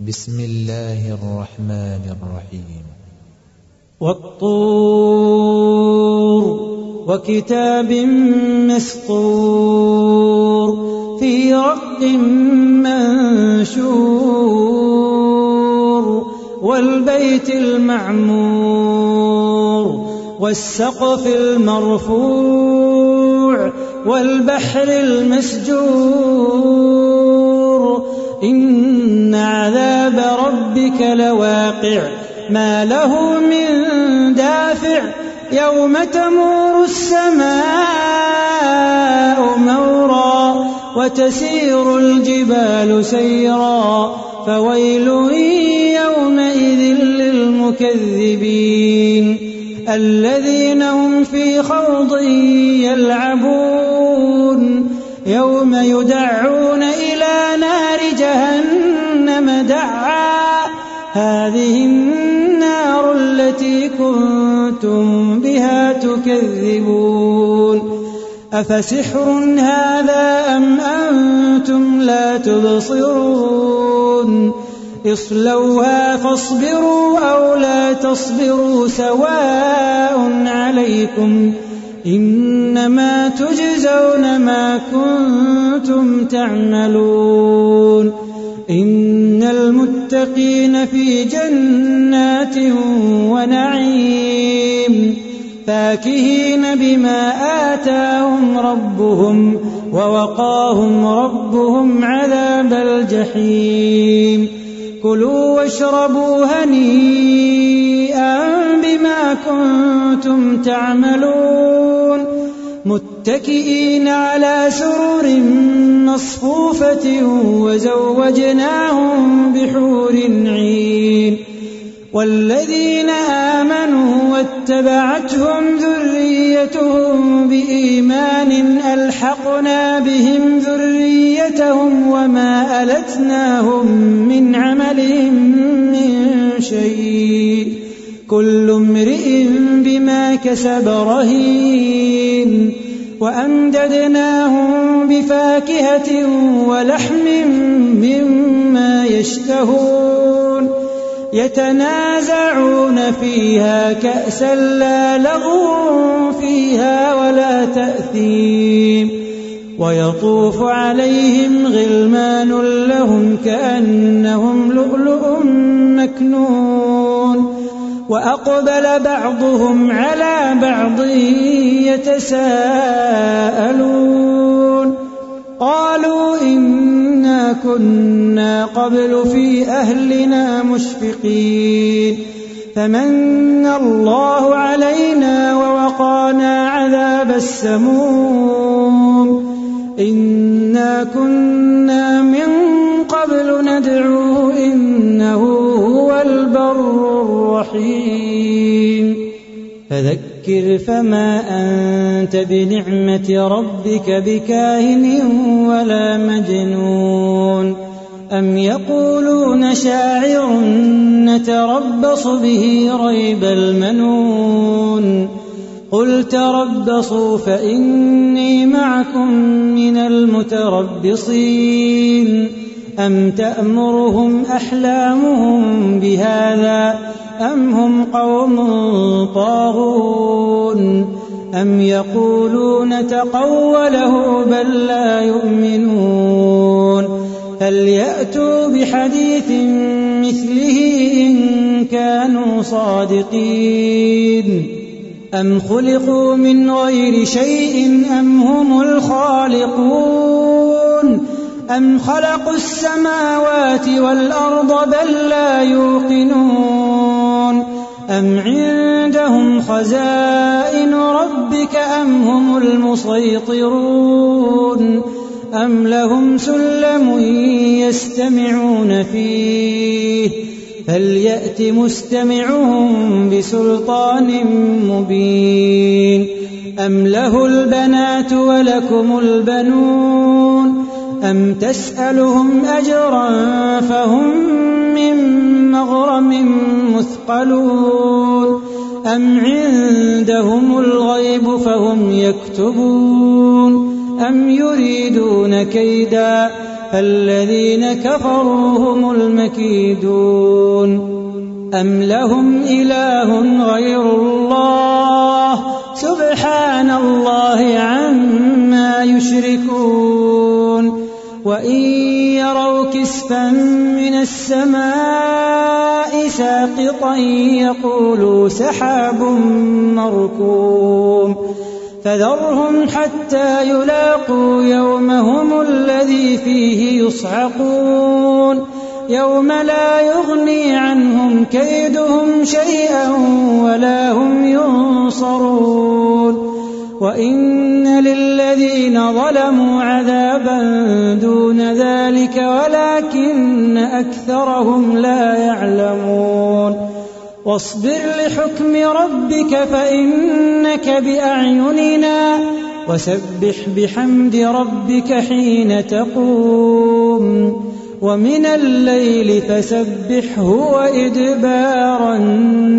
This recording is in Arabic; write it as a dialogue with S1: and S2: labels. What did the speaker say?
S1: بسم الله الرحمن الرحيم.
S2: والطور وكتاب مسطور في رق منشور والبيت المعمور والسقف المرفوع والبحر المسجور إن عذاب ربك لواقع ما له من دافع يوم تمور السماء مورا وتسير الجبال سيرا فويل يومئذ للمكذبين الذين هم في خوض يلعبون يوم يدعون إلى نار جهنم دعا هذه النار التي كنتم بها تكذبون أفسحر هذا أم أنتم لا تبصرون اصلوها فاصبروا أو لا تصبروا سواء عليكم إنما تجزون ما كنتم تعملون إن المتقين في جنات ونعيم فاكهين بما آتاهم ربهم ووقاهم ربهم عذاب الجحيم كلوا واشربوا هنيئا بما كنتم تعملون متكئين على سرر مصفوفة وزوجناهم بحور عين والذين آمنوا واتبعتهم ذريتهم بإيمان ألحقنا بهم ذريتهم وما ألتناهم من عملهم من شيء كل امرئ بما كسب رهين وأمددناهم بفاكهة ولحم مما يشتهون يتنازعون فيها كأسا لا لغو فيها ولا تأثيم ويطوف عليهم غلمان لهم كأنهم لؤلؤ مكنون وأقبل بعضهم على بعض يتساءلون قالوا إنا كنا قبل في أهلنا مشفقين فمن الله علينا ووقانا عذاب السموم إنا كنا من قبل ندعوه إنه هو البر الرحيم فذكر فما أنت بنعمة ربك بكاهن ولا مجنون أم يقولون شاعر نتربص به ريب المنون قل تربصوا فإني معكم من المتربصين أم تأمرهم أحلامهم بهذا أم هم قوم طاغون أم يقولون تقوله بل لا يؤمنون فليأتوا بحديث مثله إن كانوا صادقين أم خلقوا من غير شيء أم هم الخالقون أم خلقوا السماوات والأرض بل لا يوقنون أم عندهم خزائن ربك أم هم المسيطرون أم لهم سلم يستمعون فيه فليأت مستمعهم بسلطان مبين أم له البنات ولكم البنون أم تسألهم أجرا فهم من مغرم مثقلون أم عندهم الغيب فهم يكتبون أم يريدون كيدا الذين كفروا هم المكيدون أم لهم إله غير الله سبحان الله عما يشركون وإن يروا كسفا من السماء ساقطا يقولوا سحاب مركوم فذرهم حتى يلاقوا يومهم الذي فيه يصعقون يوم لا يغني عنهم كيدهم شيئا ولا هم ينصرون وإن للذين ظلموا عذابا دون ذلك ولكن أكثرهم لا يعلمون واصبر لحكم ربك فإنك بأعيننا وسبح بحمد ربك حين تقوم ومن الليل فسبحه وإدبار النجوم